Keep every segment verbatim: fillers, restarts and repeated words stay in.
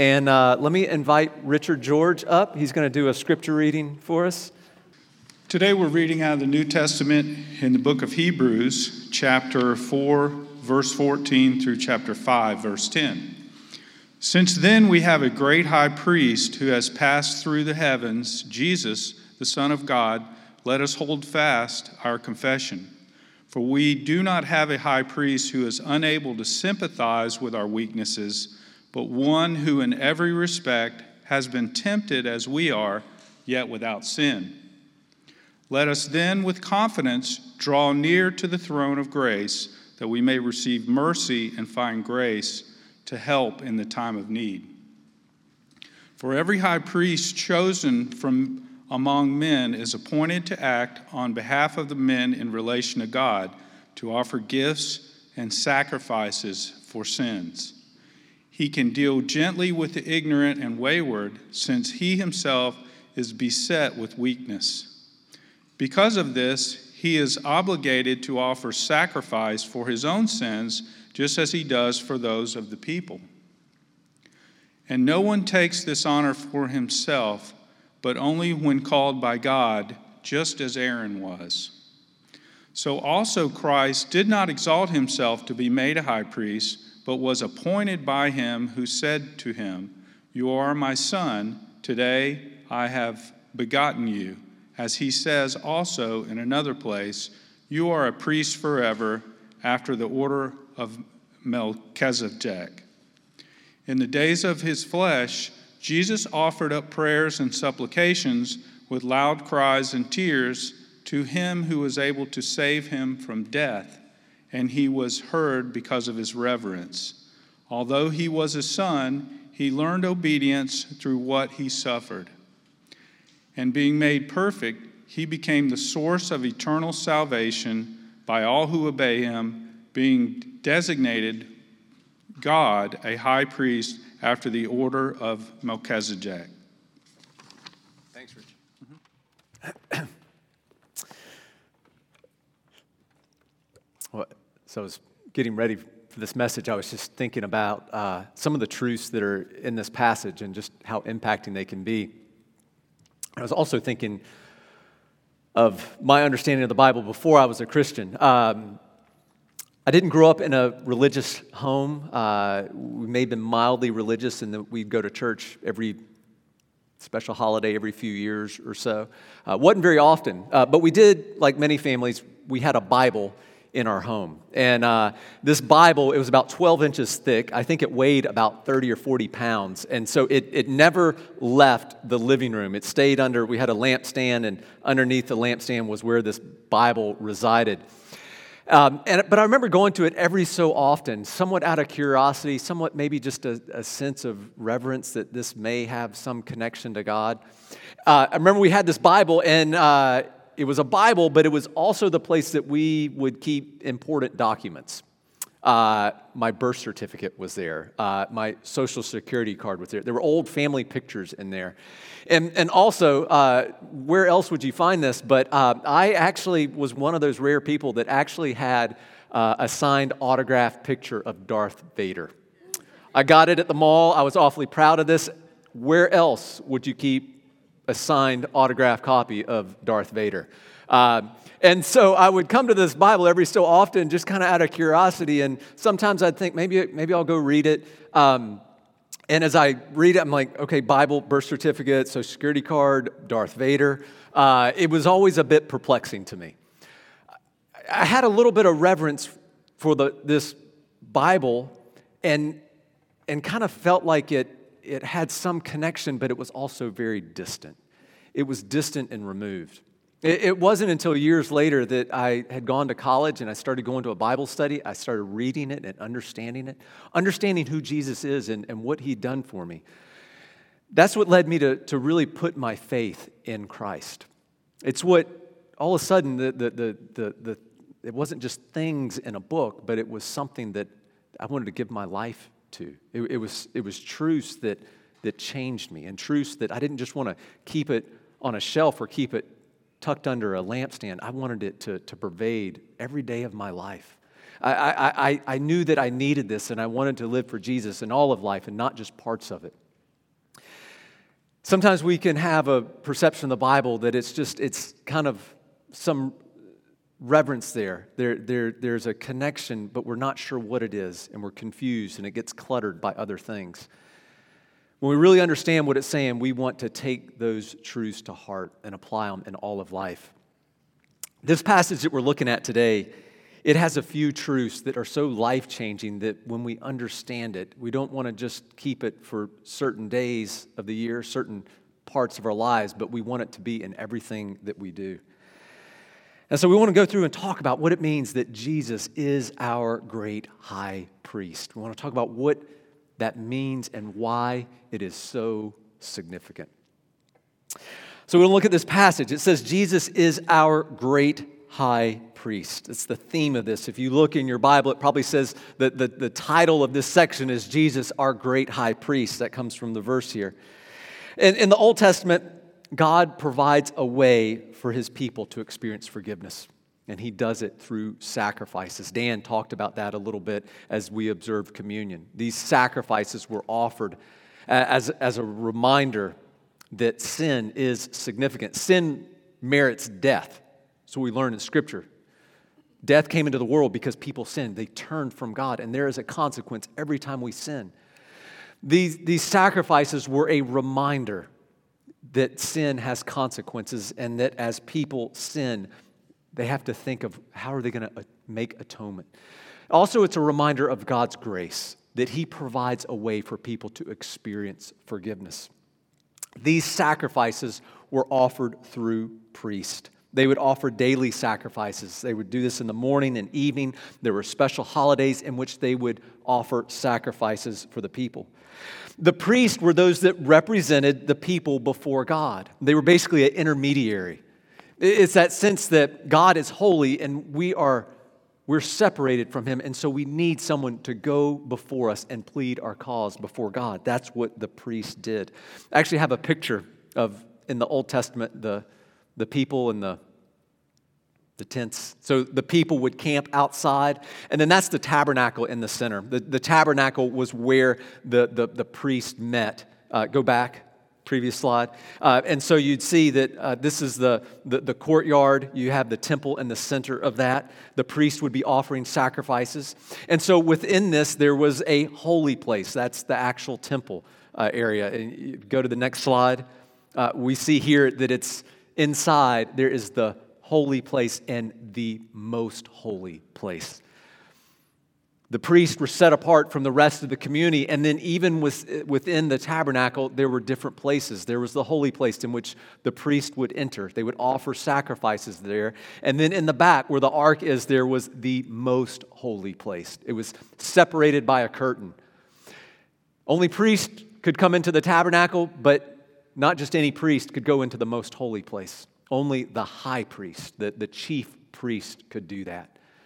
And uh, let me invite Richard George up. He's going to do a scripture reading for us. Today we're reading out of the New Testament in the book of Hebrews, chapter four, verse fourteen through chapter five, verse ten. Since then we have a great high priest who has passed through the heavens, Jesus, the Son of God. Let us hold fast our confession. For we do not have a high priest who is unable to sympathize with our weaknesses, but one who in every respect has been tempted as we are, yet without sin. Let us then with confidence draw near to the throne of grace, that we may receive mercy and find grace to help in the time of need. For every high priest chosen from among men is appointed to act on behalf of the men in relation to God, to offer gifts and sacrifices for sins. He can deal gently with the ignorant and wayward, since he himself is beset with weakness. Because of this, he is obligated to offer sacrifice for his own sins, just as he does for those of the people. And no one takes this honor for himself, but only when called by God, just as Aaron was. So also Christ did not exalt himself to be made a high priest, but was appointed by him who said to him, "You are my son, today I have begotten you." As he says also in another place, "You are a priest forever, after the order of Melchizedek." In the days of his flesh, Jesus offered up prayers and supplications with loud cries and tears to him who was able to save him from death, and he was heard because of his reverence. Although he was a son, he learned obedience through what he suffered. And being made perfect, he became the source of eternal salvation by all who obey him, being designated God a high priest after the order of Melchizedek. Thanks, Rich. Mm-hmm. Well, so I was getting ready for this message. I was just thinking about uh, some of the truths that are in this passage and just how impacting they can be. I was also thinking of my understanding of the Bible before I was a Christian. Um, I didn't grow up in a religious home. Uh, we may have been mildly religious in that we'd go to church every special holiday every few years or so. Uh, wasn't very often, uh, but we did, like many families, we had a Bible in our home. And uh, this Bible, it was about twelve inches thick. I think it weighed about thirty or forty pounds. And so it, it never left the living room. It stayed under, we had a lampstand, and underneath the lampstand was where this Bible resided. Um, and But I remember going to it every so often, somewhat out of curiosity, somewhat maybe just a, a sense of reverence that this may have some connection to God. Uh, I remember we had this Bible, and uh, it was a Bible, but it was also the place that we would keep important documents. Uh, my birth certificate was there. Uh, my social security card was there. There were old family pictures in there. And and also, uh, where else would you find this? But uh, I actually was one of those rare people that actually had uh, a signed autographed picture of Darth Vader. I got it at the mall. I was awfully proud of this. Where else would you keep a signed autographed copy of Darth Vader? Uh, and so I would come to this Bible every so often, just kind of out of curiosity, and sometimes I'd think, maybe maybe I'll go read it. Um, and as I read it, I'm like, okay, Bible, birth certificate, social security card, Darth Vader. Uh, it was always a bit perplexing to me. I had a little bit of reverence for the this Bible, and and kind of felt like it it had some connection, but it was also very distant. It was distant and removed. It, it wasn't until years later that I had gone to college and I started going to a Bible study. I started reading it and understanding it, understanding who Jesus is and, and what he'd done for me. That's what led me to, to really put my faith in Christ. It's what, all of a sudden, the, the, the, the, the it wasn't just things in a book, but it was something that I wanted to give my life to. It, it was it was truths that that changed me, and truths that I didn't just want to keep it on a shelf or keep it tucked under a lampstand. I wanted it to, to pervade every day of my life. I, I, I, I knew that I needed this, and I wanted to live for Jesus in all of life and not just parts of it. Sometimes we can have a perception of the Bible that it's just, it's kind of some reverence there. There, there. There's a connection, but we're not sure what it is, and we're confused, and it gets cluttered by other things. When we really understand what it's saying, we want to take those truths to heart and apply them in all of life. This passage that we're looking at today, it has a few truths that are so life-changing that when we understand it, we don't want to just keep it for certain days of the year, certain parts of our lives, but we want it to be in everything that we do. And so we want to go through and talk about what it means that Jesus is our great high priest. We want to talk about what that means and why it is so significant. So we're going to look at this passage. It says Jesus is our great high priest. It's the theme of this. If you look in your Bible, it probably says that the, the title of this section is Jesus, our great high priest. That comes from the verse here. In, in the Old Testament, God provides a way for his people to experience forgiveness, and he does it through sacrifices. Dan talked about that a little bit as we observed communion. These sacrifices were offered as, as a reminder that sin is significant. Sin merits death. So we learn in Scripture. Death came into the world because people sinned. They turned from God, and there is a consequence every time we sin. These, these sacrifices were a reminder that sin has consequences, and that as people sin, they have to think of how are they going to make atonement. Also, it's a reminder of God's grace, that he provides a way for people to experience forgiveness. These sacrifices were offered through priests. They would offer daily sacrifices. They would do this in the morning and evening. There were special holidays in which they would offer sacrifices for the people. The priests were those that represented the people before God. They were basically an intermediary. It's that sense that God is holy and we are we're separated from him, and so we need someone to go before us and plead our cause before God. That's what the priest did. I actually have a picture of, in the Old Testament, the, the people and the, the tents. So the people would camp outside, and then that's the tabernacle in the center. The, the tabernacle was where the, the, the priest met. Uh, go back. Previous slide. Uh, and so you'd see that uh, this is the, the, the courtyard. You have the temple in the center of that. The priest would be offering sacrifices. And so within this, there was a holy place. That's the actual temple uh, area. And you go to the next slide. Uh, we see here that it's inside. There is the holy place and the most holy place. The priests were set apart from the rest of the community, and then even within the tabernacle, there were different places. There was the holy place in which the priest would enter. They would offer sacrifices there. And then in the back, where the ark is, there was the most holy place. It was separated by a curtain. Only priests could come into the tabernacle, but not just any priest could go into the most holy place. Only the high priest, the, the chief priest, could do that.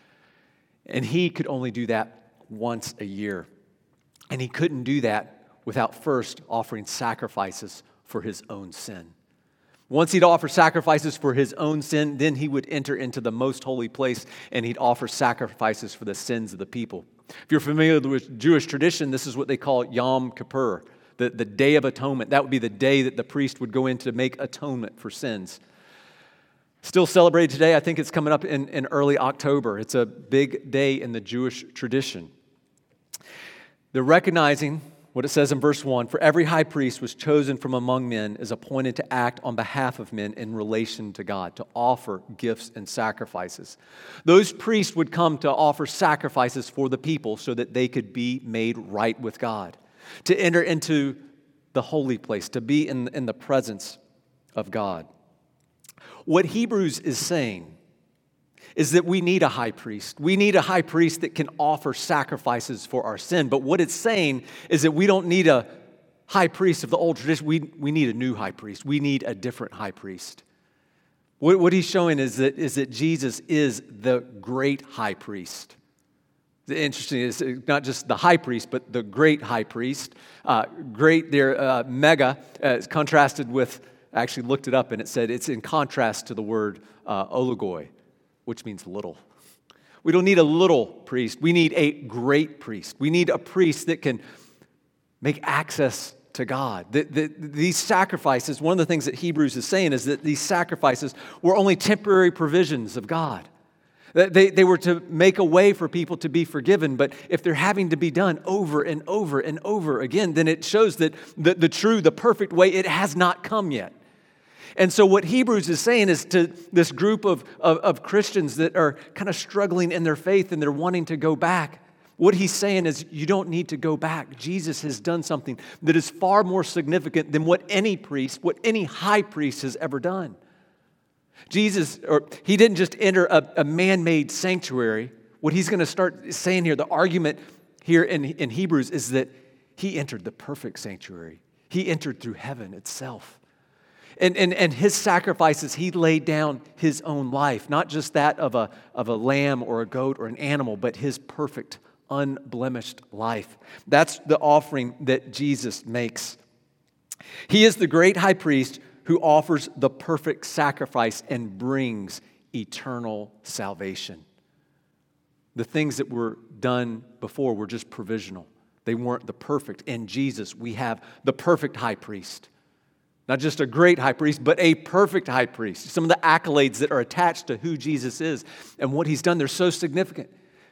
And he could only do that once a year. And he couldn't do that without first offering sacrifices for his own sin. Once he'd offer sacrifices for his own sin, then he would enter into the most holy place and he'd offer sacrifices for the sins of the people. If you're familiar with Jewish tradition, this is what they call Yom Kippur, the, the Day of Atonement. That would be the day that the priest would go in to make atonement for sins. Still celebrated today. I think it's coming up in, in early October. It's a big day in the Jewish tradition. They're recognizing what it says in verse one, for every high priest was chosen from among men, is appointed to act on behalf of men in relation to God, to offer gifts and sacrifices. Those priests would come to offer sacrifices for the people so that they could be made right with God, to enter into the holy place, to be in, in the presence of God. What Hebrews is saying is that we need a high priest. We need a high priest that can offer sacrifices for our sin. But what it's saying is that we don't need a high priest of the old tradition. We, we need a new high priest. We need a different high priest. What, what he's showing is that, is that Jesus is the great high priest. The interesting is not just the high priest, but the great high priest. Uh, great there, uh, mega, uh, is contrasted with, I actually looked it up and it said it's in contrast to the word uh, oligoi, which means little. We don't need a little priest. We need a great priest. We need a priest that can make access to God. The, the, these sacrifices, one of the things that Hebrews is saying is that these sacrifices were only temporary provisions of God. They, they were to make a way for people to be forgiven, but if they're having to be done over and over and over again, then it shows that the, the true, the perfect way, it has not come yet. And so what Hebrews is saying is to this group of, of, of Christians that are kind of struggling in their faith and they're wanting to go back, what he's saying is you don't need to go back. Jesus has done something that is far more significant than what any priest, what any high priest has ever done. Jesus, or he didn't just enter a, a man-made sanctuary. What he's going to start saying here, the argument here in, in Hebrews is that he entered the perfect sanctuary. He entered through heaven itself. And, and, and his sacrifices, he laid down his own life, not just that of a, of a lamb or a goat or an animal, but his perfect, unblemished life. That's the offering that Jesus makes. He is the great high priest who offers the perfect sacrifice and brings eternal salvation. The things that were done before were just provisional. They weren't the perfect. In Jesus, we have the perfect high priest. Not just a great high priest, but a perfect high priest. Some of the accolades that are attached to who Jesus is and what he's done, they're so significant.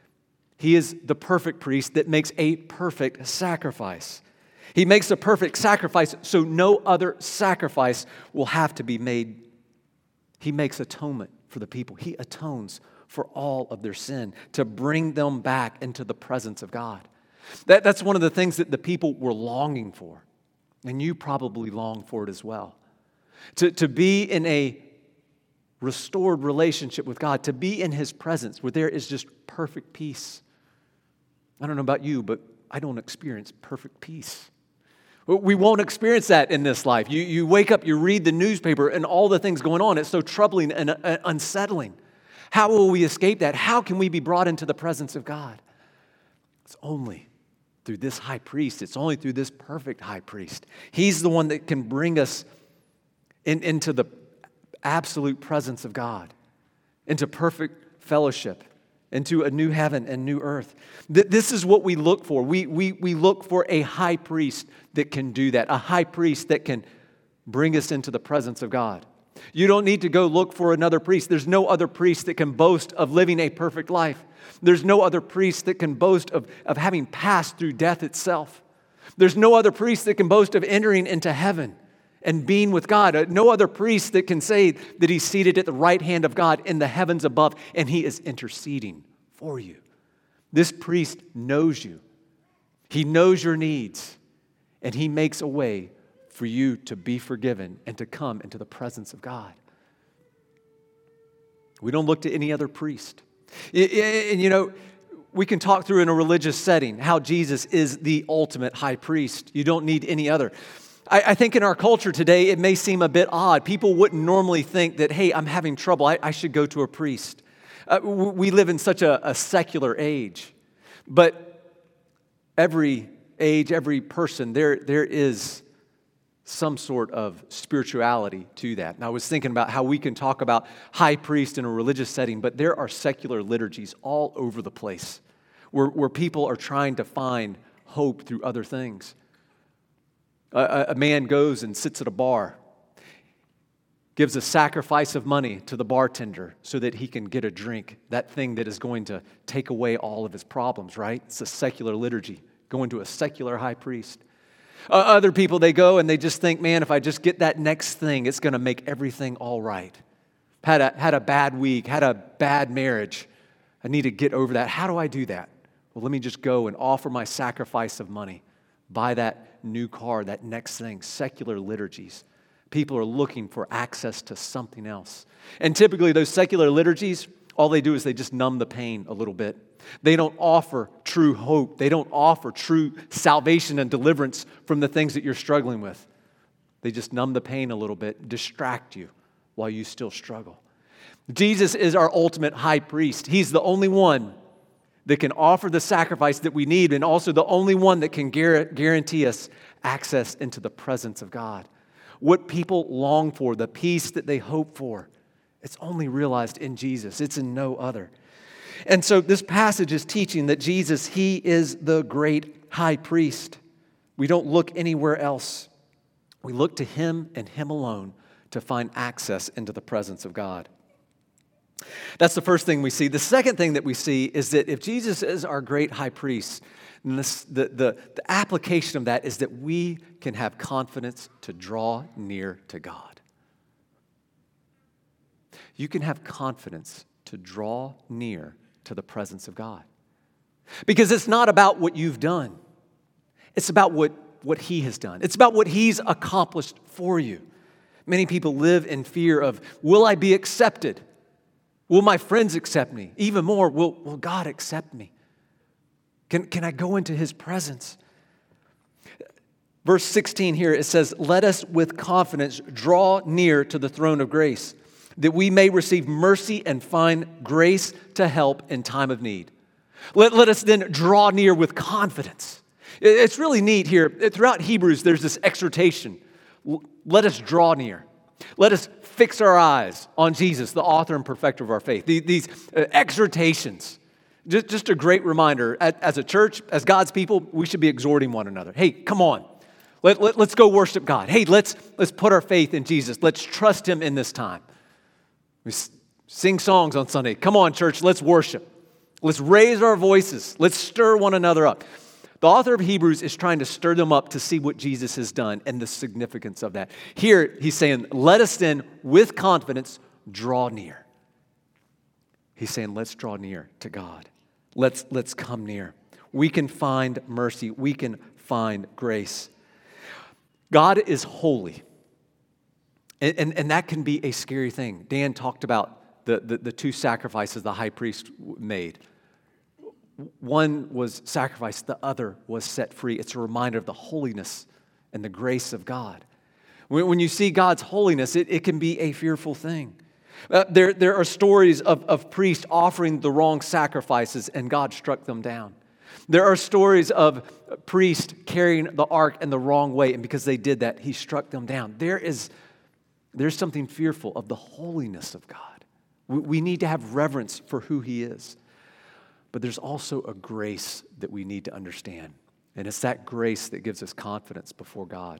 He is the perfect priest that makes a perfect sacrifice. He makes a perfect sacrifice so no other sacrifice will have to be made. He makes atonement for the people. He atones for all of their sin to bring them back into the presence of God. That, that's one of the things that the people were longing for. And you probably long for it as well. To, to be in a restored relationship with God, to be in His presence where there is just perfect peace. I don't know about you, but I don't experience perfect peace. We won't experience that in this life. You, you wake up, you read the newspaper, and all the things going on. It's so troubling and uh, unsettling. How will we escape that? How can we be brought into the presence of God? It's only through this high priest. It's only through this perfect high priest. He's the one that can bring us in, into the absolute presence of God, into perfect fellowship, into a new heaven and new earth. This is what we look for. We, we, we look for a high priest that can do that, a high priest that can bring us into the presence of God. You don't need to go look for another priest. There's no other priest that can boast of living a perfect life. There's no other priest that can boast of, of having passed through death itself. There's no other priest that can boast of entering into heaven and being with God. No other priest that can say that he's seated at the right hand of God in the heavens above and he is interceding for you. This priest knows you. He knows your needs and he makes a way for you to be forgiven and to come into the presence of God. We don't look to any other priest. And you know, we can talk through in a religious setting how Jesus is the ultimate high priest. You don't need any other. I, I think in our culture today, it may seem a bit odd. People wouldn't normally think that, hey, I'm having trouble. I, I should go to a priest. Uh, we live in such a, a secular age. But every age, every person, there, there is some sort of spirituality to that. And I was thinking about how we can talk about high priest in a religious setting, but there are secular liturgies all over the place where, where people are trying to find hope through other things. A, a man goes and sits at a bar, gives a sacrifice of money to the bartender so that he can get a drink, that thing that is going to take away all of his problems, right? It's a secular liturgy, going to a secular high priest. Uh, other people, they go and they just think, man, if I just get that next thing, it's going to make everything all right. Had a, had a bad week, had a bad marriage. I need to get over that. How do I do that? Well, let me just go and offer my sacrifice of money. Buy that new car, that next thing. Secular liturgies. People are looking for access to something else. And typically those secular liturgies, all they do is they just numb the pain a little bit. They don't offer true hope. They don't offer true salvation and deliverance from the things that you're struggling with. They just numb the pain a little bit, distract you while you still struggle. Jesus is our ultimate high priest. He's the only one that can offer the sacrifice that we need and also the only one that can guarantee us access into the presence of God. What people long for, the peace that they hope for, it's only realized in Jesus. It's in no other. And so this passage is teaching that Jesus, He is the great high priest. We don't look anywhere else. We look to Him and Him alone to find access into the presence of God. That's the first thing we see. The second thing that we see is that if Jesus is our great high priest, then this, the, the, the application of that is that we can have confidence to draw near to God. You can have confidence to draw near to the presence of God. Because it's not about what you've done. It's about what, what He has done. It's about what He's accomplished for you. Many people live in fear of, will I be accepted? Will my friends accept me? Even more, will, will God accept me? Can, can I go into His presence? Verse sixteen here, it says, let us with confidence draw near to the throne of grace, that we may receive mercy and find grace to help in time of need. Let, let us then draw near with confidence. It's really neat here. Throughout Hebrews, there's this exhortation. Let us draw near. Let us fix our eyes on Jesus, the author and perfecter of our faith. These exhortations, just, just a great reminder. As a church, as God's people, we should be exhorting one another. Hey, come on. Let, let, let's go worship God. Hey, let's, let's put our faith in Jesus. Let's trust Him in this time. We sing songs on Sunday. Come on, church, let's worship. Let's raise our voices. Let's stir one another up. The author of Hebrews is trying to stir them up to see what Jesus has done and the significance of that. Here, he's saying, let us then, with confidence, draw near. He's saying, let's draw near to God. Let's, let's come near. We can find mercy. We can find grace. God is holy. And, and, and that can be a scary thing. Dan talked about the, the, the two sacrifices the high priest made. One was sacrificed, the other was set free. It's a reminder of the holiness and the grace of God. When, when you see God's holiness, it, it can be a fearful thing. Uh, there, there are stories of, of priests offering the wrong sacrifices and God struck them down. There are stories of priests carrying the ark in the wrong way, and because they did that, He struck them down. There is there's something fearful of the holiness of God. We, we need to have reverence for who He is. But there's also a grace that we need to understand. And it's that grace that gives us confidence before God.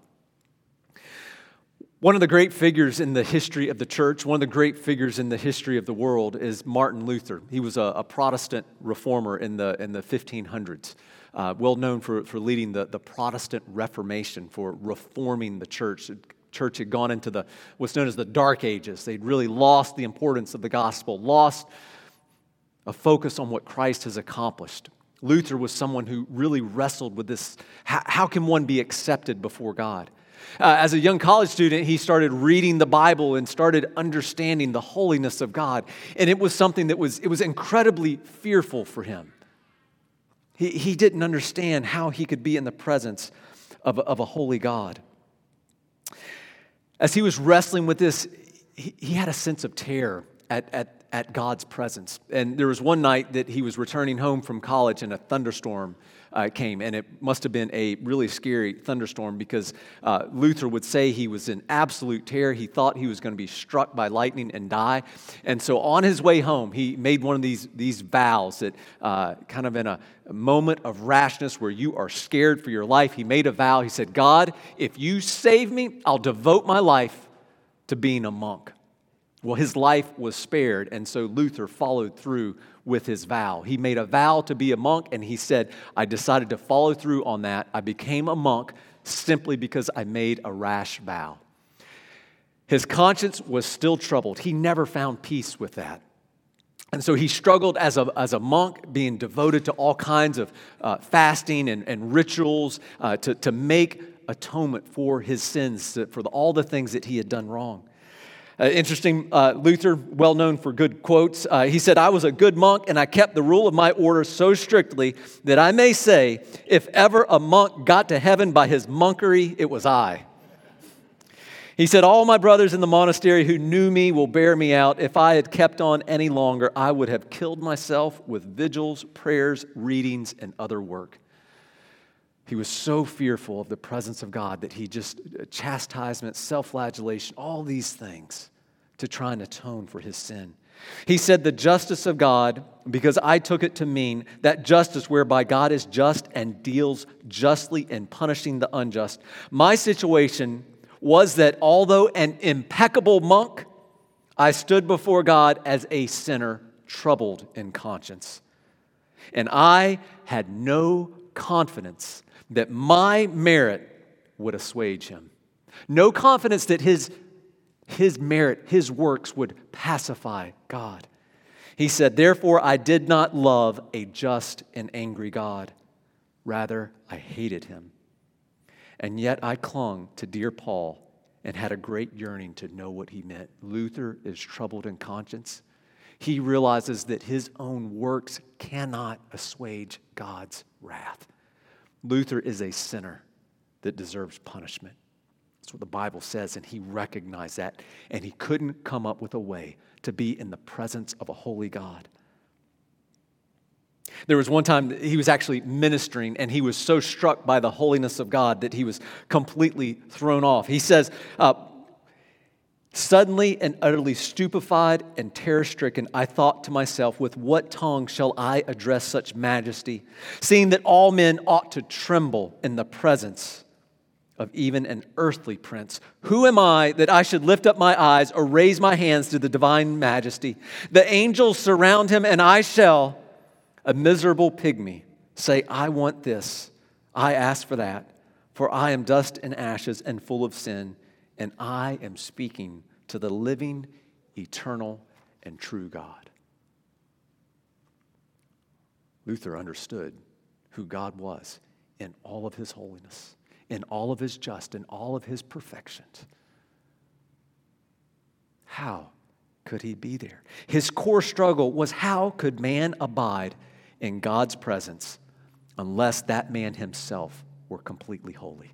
One of the great figures in the history of the church, one of the great figures in the history of the world is Martin Luther. He was a, a Protestant reformer in the, in the fifteen hundreds, uh, well known for, for leading the, the Protestant Reformation, for reforming the church. The church had gone into the what's known as the Dark Ages. They'd really lost the importance of the gospel, lost a focus on what Christ has accomplished. Luther was someone who really wrestled with this, how, how can one be accepted before God? Uh, as a young college student, he started reading the Bible and started understanding the holiness of God. And it was something that was, it was incredibly fearful for him. He, he didn't understand how he could be in the presence of, of a holy God. As he was wrestling with this, he, he had a sense of terror at, at at God's presence. And there was one night that he was returning home from college and a thunderstorm uh, came. And it must have been a really scary thunderstorm because uh, Luther would say he was in absolute terror. He thought he was going to be struck by lightning and die. And so on his way home, he made one of these, these vows that uh, kind of in a moment of rashness where you are scared for your life, he made a vow. He said, God, if you save me, I'll devote my life to being a monk. Well, his life was spared, and so Luther followed through with his vow. He made a vow to be a monk, and he said, I decided to follow through on that. I became a monk simply because I made a rash vow. His conscience was still troubled. He never found peace with that. And so he struggled as a, as a monk, being devoted to all kinds of uh, fasting and, and rituals uh, to, to make atonement for his sins, for the, all the things that he had done wrong. Uh, interesting, uh, Luther, well known for good quotes, uh, he said, I was a good monk and I kept the rule of my order so strictly that I may say, if ever a monk got to heaven by his monkery, it was I. He said, all my brothers in the monastery who knew me will bear me out. If I had kept on any longer, I would have killed myself with vigils, prayers, readings, and other work. He was so fearful of the presence of God that he just, chastisement, self-flagellation, all these things to try and atone for his sin. He said, the justice of God, because I took it to mean that justice whereby God is just and deals justly in punishing the unjust. My situation was that although an impeccable monk, I stood before God as a sinner troubled in conscience. And I had no confidence that my merit would assuage him. No confidence that his, his merit, his works would pacify God. He said, therefore I did not love a just and angry God. Rather, I hated him. And yet I clung to dear Paul and had a great yearning to know what he meant. Luther is troubled in conscience. He realizes that his own works cannot assuage God's wrath. Luther is a sinner that deserves punishment. That's what the Bible says, and he recognized that, and he couldn't come up with a way to be in the presence of a holy God. There was one time that he was actually ministering, and he was so struck by the holiness of God that he was completely thrown off. He says, uh, suddenly and utterly stupefied and terror-stricken, I thought to myself, with what tongue shall I address such majesty, seeing that all men ought to tremble in the presence of even an earthly prince? Who am I that I should lift up my eyes or raise my hands to the divine majesty? The angels surround him, and I shall, a miserable pygmy, say, I want this, I ask for that, for I am dust and ashes and full of sin, and I am speaking to the living, eternal, and true God. Luther understood who God was in all of his holiness, in all of his just, in all of his perfections. How could he be there? His core struggle was, how could man abide in God's presence unless that man himself were completely holy?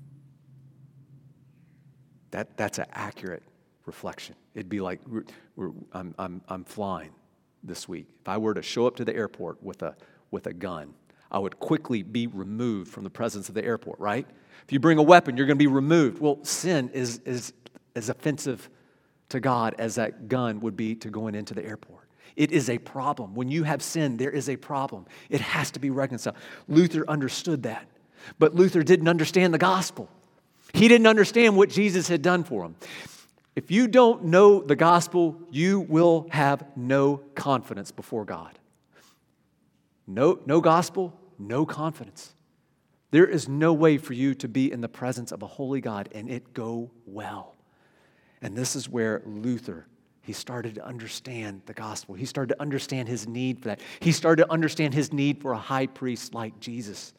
That, that's an accurate reflection. It'd be like, we're, we're, I'm, I'm, I'm flying this week. If I were to show up to the airport with a, with a gun, I would quickly be removed from the presence of the airport, right? If you bring a weapon, you're going to be removed. Well, sin is, is as offensive to God as that gun would be to going into the airport. It is a problem. When you have sin, there is a problem. It has to be reconciled. Luther understood that. But Luther didn't understand the gospel. He didn't understand what Jesus had done for him. If you don't know the gospel, you will have no confidence before God. No, no gospel, no confidence. There is no way for you to be in the presence of a holy God and it go well. And this is where Luther, he started to understand the gospel. He started to understand his need for that. He started to understand his need for a high priest like Jesus.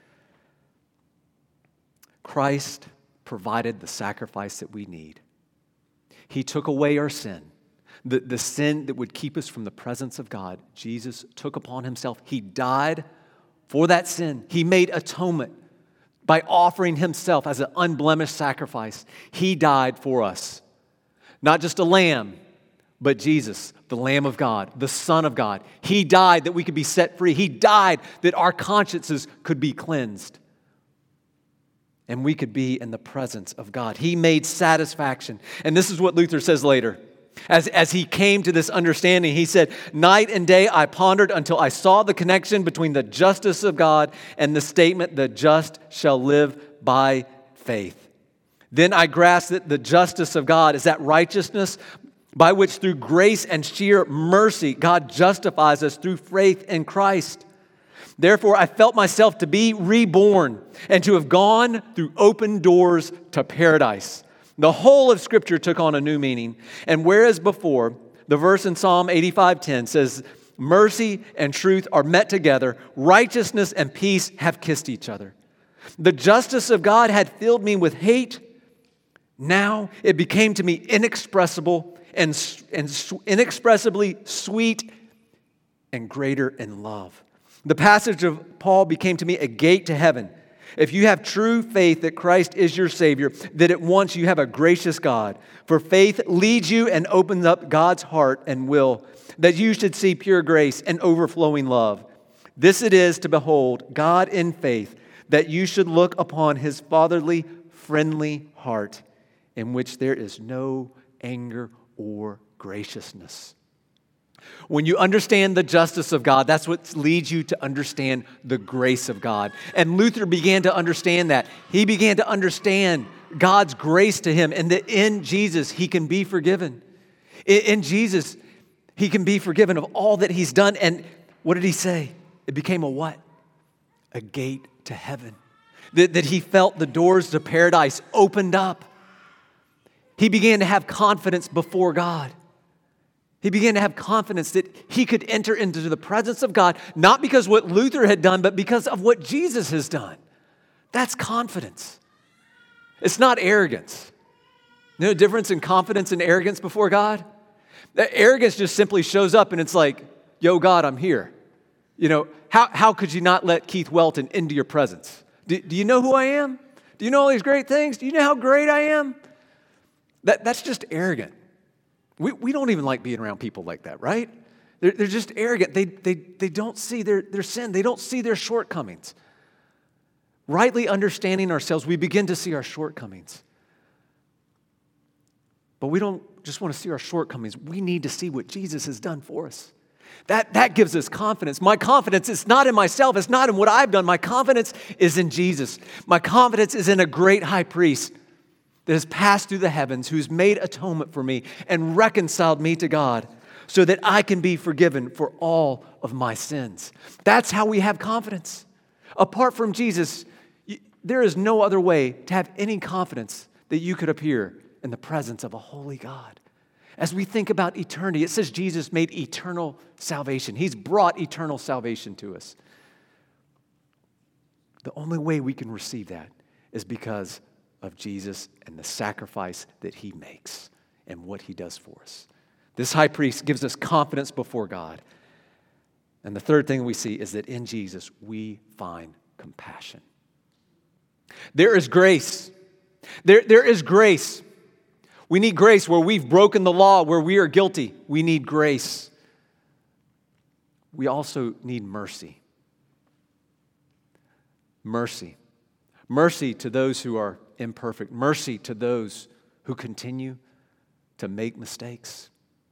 Christ provided the sacrifice that we need. He took away our sin. The, the sin that would keep us from the presence of God, Jesus took upon himself. He died for that sin. He made atonement by offering himself as an unblemished sacrifice. He died for us. Not just a lamb, but Jesus, the Lamb of God, the Son of God. He died that we could be set free. He died that our consciences could be cleansed. And we could be in the presence of God. He made satisfaction. And this is what Luther says later. As, as he came to this understanding, he said, night and day I pondered until I saw the connection between the justice of God and the statement, the just shall live by faith. Then I grasped that the justice of God is that righteousness by which through grace and sheer mercy God justifies us through faith in Christ. Therefore, I felt myself to be reborn and to have gone through open doors to paradise. The whole of Scripture took on a new meaning. And whereas before, the verse in Psalm eighty-five ten says, mercy and truth are met together, righteousness and peace have kissed each other. The justice of God had filled me with hate. Now it became to me inexpressible and, and inexpressibly sweet and greater in love. The passage of Paul became to me a gate to heaven. If you have true faith that Christ is your Savior, that at once you have a gracious God. For faith leads you and opens up God's heart and will, that you should see pure grace and overflowing love. This it is to behold God in faith, that you should look upon his fatherly, friendly heart, in which there is no anger or graciousness. When you understand the justice of God, that's what leads you to understand the grace of God. And Luther began to understand that. He began to understand God's grace to him, and that in Jesus, he can be forgiven. In, in Jesus, he can be forgiven of all that he's done. And what did he say? It became a what? A gate to heaven. That, that he felt the doors to paradise opened up. He began to have confidence before God. He began to have confidence that he could enter into the presence of God, not because what Luther had done, but because of what Jesus has done. That's confidence. It's not arrogance. You know the difference in confidence and arrogance before God? That arrogance just simply shows up and it's like, yo, God, I'm here. You know, how, how could you not let Keith Welton into your presence? Do, do you know who I am? Do you know all these great things? Do you know how great I am? That, that's just arrogant. We, we don't even like being around people like that, right? They're, they're just arrogant. They, they, they don't see their, their sin. They don't see their shortcomings. Rightly understanding ourselves, we begin to see our shortcomings. But we don't just want to see our shortcomings. We need to see what Jesus has done for us. That, that gives us confidence. My confidence is not in myself. It's not in what I've done. My confidence is in Jesus. My confidence is in a great high priest that has passed through the heavens, who's made atonement for me and reconciled me to God so that I can be forgiven for all of my sins. That's how we have confidence. Apart from Jesus, there is no other way to have any confidence that you could appear in the presence of a holy God. As we think about eternity, it says Jesus made eternal salvation. He's brought eternal salvation to us. The only way we can receive that is because of Jesus and the sacrifice that he makes and what he does for us. This high priest gives us confidence before God. And the third thing we see is that in Jesus we find compassion. There is grace. There, there is grace. We need grace where we've broken the law, where we are guilty. We need grace. We also need mercy. Mercy. Mercy to those who are imperfect. Mercy to those who continue to make mistakes.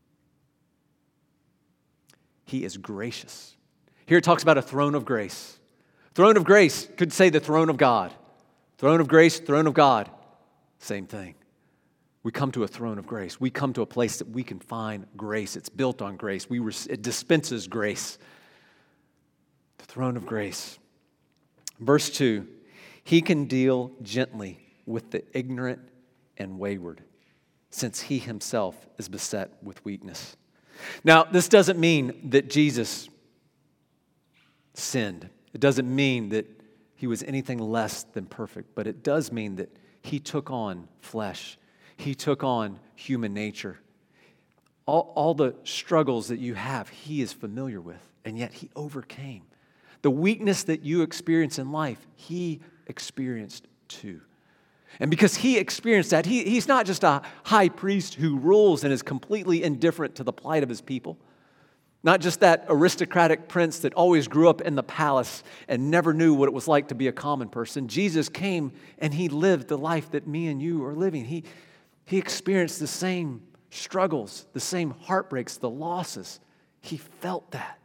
He is gracious. Here it talks about a throne of grace. Throne of grace could say the throne of God. Throne of grace, throne of God. Same thing. We come to a throne of grace. We come to a place that we can find grace. It's built on grace. We it dispenses grace. The throne of grace. Verse two, he can deal gently with the ignorant and wayward, since he himself is beset with weakness. Now, this doesn't mean that Jesus sinned. It doesn't mean that he was anything less than perfect, but it does mean that he took on flesh. He took on human nature. All, all the struggles that you have, he is familiar with, and yet he overcame. The weakness that you experience in life, he experienced too. And because he experienced that, he, he's not just a high priest who rules and is completely indifferent to the plight of his people. Not just that aristocratic prince that always grew up in the palace and never knew what it was like to be a common person. Jesus came and he lived the life that me and you are living. He, he experienced the same struggles, the same heartbreaks, the losses. He felt that.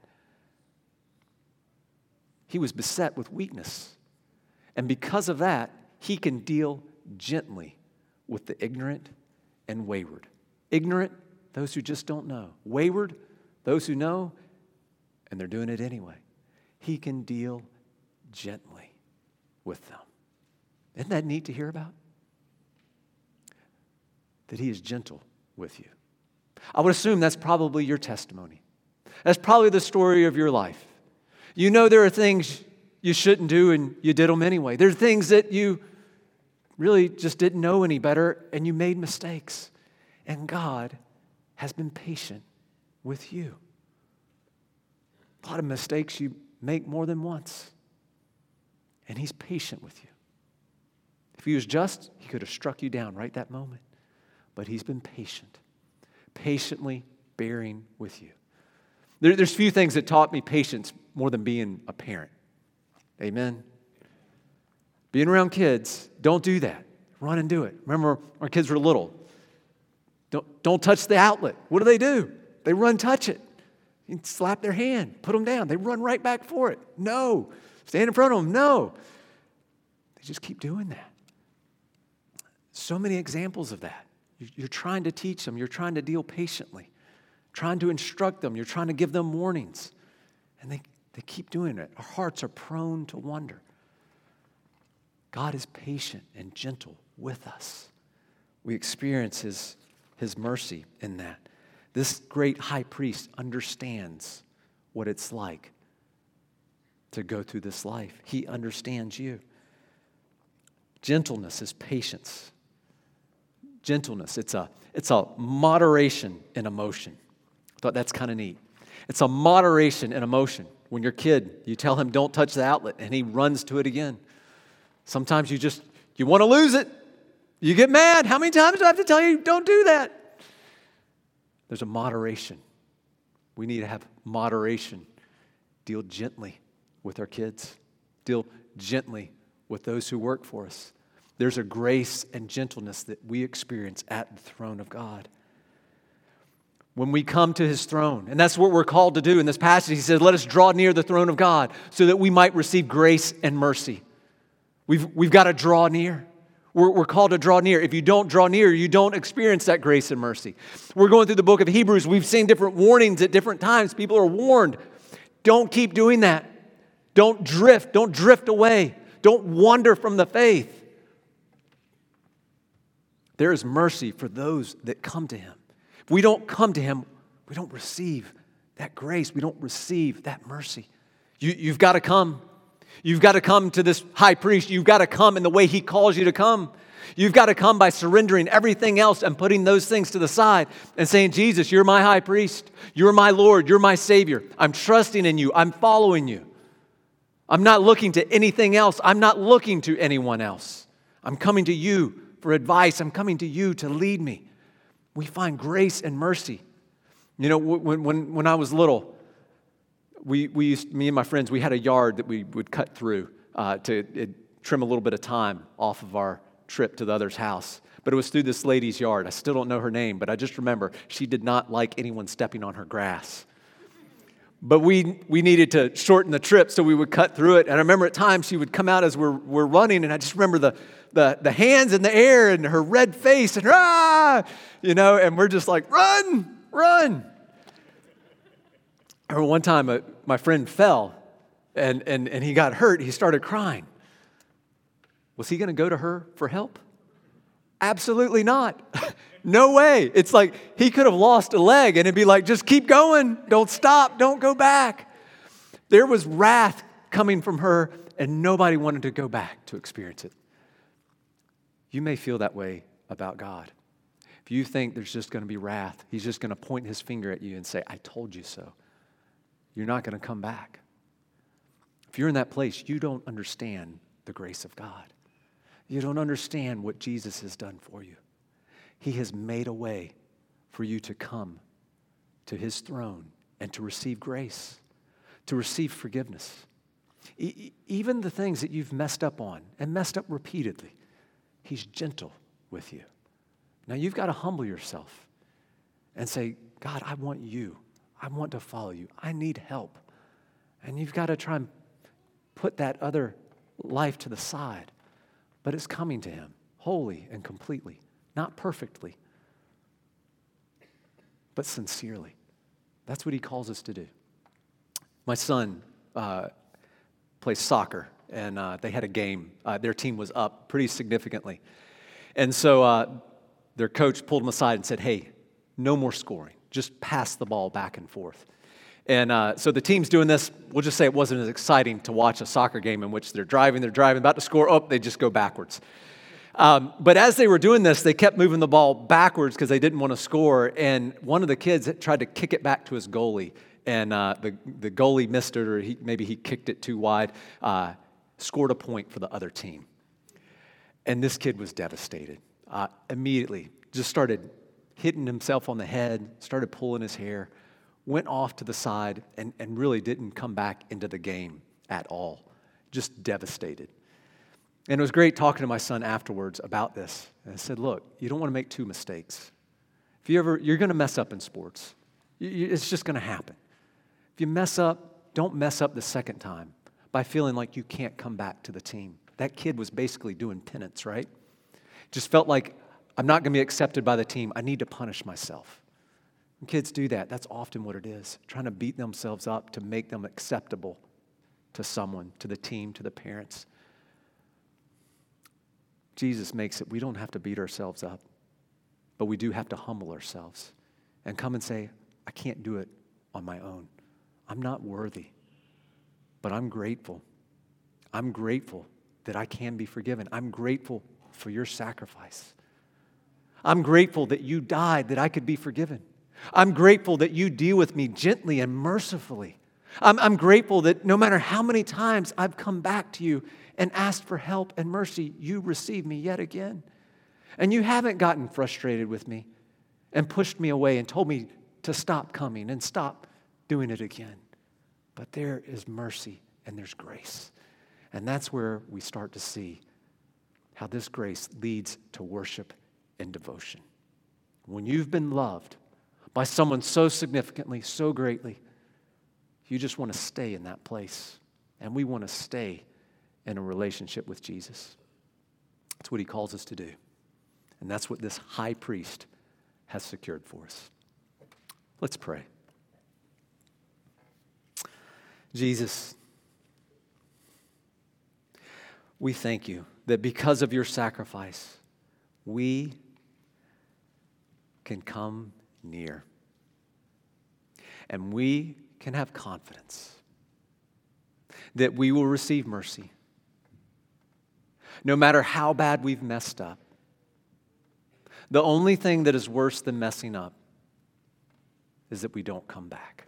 He was beset with weakness. And because of that, he can deal gently with the ignorant and wayward. Ignorant, those who just don't know. Wayward, those who know, and they're doing it anyway. He can deal gently with them. Isn't that neat to hear about? That he is gentle with you. I would assume that's probably your testimony. That's probably the story of your life. You know there are things you shouldn't do and you did them anyway. There are things that you really just didn't know any better and you made mistakes. And God has been patient with you. A lot of mistakes you make more than once. And he's patient with you. If he was just, he could have struck you down right that moment. But he's been patient. Patiently bearing with you. There, there's few things that taught me patience more than being a parent. Amen? Being around kids, don't do that. Run and do it. Remember, our kids were little. Don't, don't touch the outlet. What do they do? They run touch it. You can slap their hand, put them down. They run right back for it. No. Stand in front of them. No. They just keep doing that. So many examples of that. You're trying to teach them. You're trying to deal patiently, trying to instruct them. You're trying to give them warnings. And they, they keep doing it. Our hearts are prone to wonder. God is patient and gentle with us. We experience his, his mercy in that. This great high priest understands what it's like to go through this life. He understands you. Gentleness is patience. Gentleness, it's a, it's a moderation in emotion. I thought that's kind of neat. It's a moderation in emotion. When your kid, you tell him don't touch the outlet, and he runs to it again. Sometimes you just, you want to lose it. You get mad. How many times do I have to tell you, don't do that? There's a moderation. We need to have moderation. Deal gently with our kids. Deal gently with those who work for us. There's a grace and gentleness that we experience at the throne of God. When we come to his throne, and that's what we're called to do in this passage, he says, let us draw near the throne of God so that we might receive grace and mercy. We've, we've got to draw near. We're, we're called to draw near. If you don't draw near, you don't experience that grace and mercy. We're going through the book of Hebrews. We've seen different warnings at different times. People are warned. Don't keep doing that. Don't drift. Don't drift away. Don't wander from the faith. There is mercy for those that come to him. If we don't come to him, we don't receive that grace. We don't receive that mercy. You, you've got to come. You've got to come to this high priest. You've got to come in the way he calls you to come. You've got to come by surrendering everything else and putting those things to the side and saying, Jesus, you're my high priest. You're my Lord. You're my Savior. I'm trusting in you. I'm following you. I'm not looking to anything else. I'm not looking to anyone else. I'm coming to you for advice. I'm coming to you to lead me. We find grace and mercy. You know, when, when, when I was little, we, we used, me and my friends, we had a yard that we would cut through uh, to it, trim a little bit of time off of our trip to the other's house. But it was through this lady's yard. I still don't know her name, but I just remember she did not like anyone stepping on her grass. But we we needed to shorten the trip, so we would cut through it. And I remember at times she would come out as we're, we're running, and I just remember the, the, the hands in the air and her red face, and ah, you know, and we're just like, run, run. I remember one time uh, my friend fell, and, and, and he got hurt. He started crying. Was he going to go to her for help? Absolutely not. No way. It's like he could have lost a leg and it'd be like, just keep going. Don't stop. Don't go back. There was wrath coming from her and nobody wanted to go back to experience it. You may feel that way about God. If you think there's just going to be wrath, he's just going to point his finger at you and say, I told you so. You're not going to come back. If you're in that place, you don't understand the grace of God. You don't understand what Jesus has done for you. He has made a way for you to come to his throne and to receive grace, to receive forgiveness. E- even the things that you've messed up on and messed up repeatedly, he's gentle with you. Now you've got to humble yourself and say, God, I want you. I want to follow you. I need help. And you've got to try and put that other life to the side. But it's coming to him wholly and completely, not perfectly, but sincerely. That's what he calls us to do. My son uh, plays soccer, and uh, they had a game. Uh, their team was up pretty significantly. And so uh, their coach pulled him aside and said, hey, no more scoring. Just pass the ball back and forth. And uh, so the team's doing this. We'll just say it wasn't as exciting to watch a soccer game in which they're driving, they're driving, about to score. Oh, they just go backwards. Um, but as they were doing this, they kept moving the ball backwards because they didn't want to score. And one of the kids tried to kick it back to his goalie. And uh, the, the goalie missed it, or he, maybe he kicked it too wide, uh, scored a point for the other team. And this kid was devastated. Uh, immediately, just started hitting himself on the head, started pulling his hair, went off to the side, and, and really didn't come back into the game at all. Just devastated. And it was great talking to my son afterwards about this. And I said, look, you don't want to make two mistakes. If you ever, you're going to mess up in sports. You, you, it's just going to happen. If you mess up, don't mess up the second time by feeling like you can't come back to the team. That kid was basically doing penance, right? Just felt like, I'm not going to be accepted by the team. I need to punish myself. When kids do that, that's often what it is, trying to beat themselves up to make them acceptable to someone, to the team, to the parents. Jesus makes it, we don't have to beat ourselves up, but we do have to humble ourselves and come and say, I can't do it on my own. I'm not worthy, but I'm grateful. I'm grateful that I can be forgiven. I'm grateful for your sacrifice. I'm grateful that you died that I could be forgiven. I'm grateful that you deal with me gently and mercifully. I'm, I'm grateful that no matter how many times I've come back to you and asked for help and mercy, you receive me yet again. And you haven't gotten frustrated with me and pushed me away and told me to stop coming and stop doing it again. But there is mercy and there's grace. And that's where we start to see how this grace leads to worship and devotion. When you've been loved by someone so significantly, so greatly, you just want to stay in that place. And we want to stay in a relationship with Jesus. That's what he calls us to do. And that's what this high priest has secured for us. Let's pray. Jesus, we thank you that because of your sacrifice, we can come near. And we can have confidence that we will receive mercy. No matter how bad we've messed up, the only thing that is worse than messing up is that we don't come back.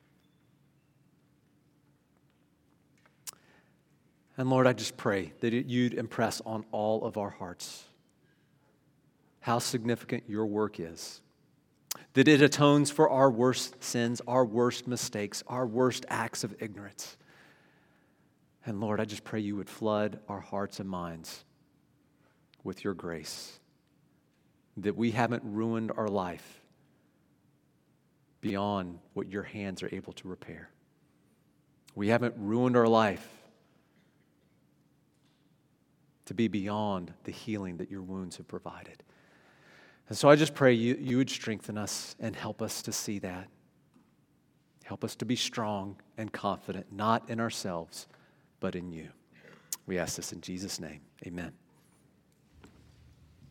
And Lord, I just pray that you'd impress on all of our hearts how significant your work is, that it atones for our worst sins, our worst mistakes, our worst acts of ignorance. And Lord, I just pray you would flood our hearts and minds with your grace, that we haven't ruined our life beyond what your hands are able to repair. We haven't ruined our life to be beyond the healing that your wounds have provided. And so I just pray you, you would strengthen us and help us to see that. Help us to be strong and confident, not in ourselves, but in you. We ask this in Jesus' name. Amen.